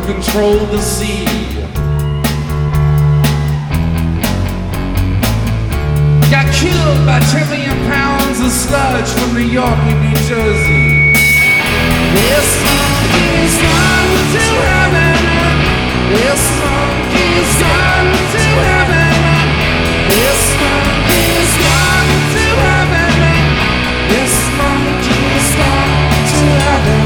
controlled the sea. Got killed by 10 million pounds of sludge from New York and New Jersey. This monkey's gone to heaven. This monkey's gone to heaven. This monkey's gone to heaven. This monkey's gone to heaven.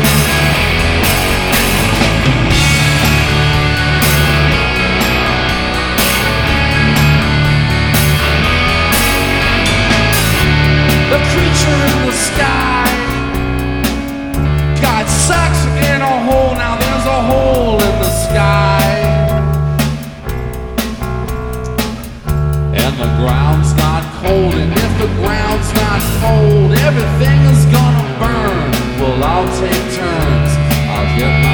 The creature in the sky got sucked in a hole. Now there's a hole in the sky, and the ground's not cold. And if the ground's not cold, everything is gonna burn. Well, I'll take turns. I'll get my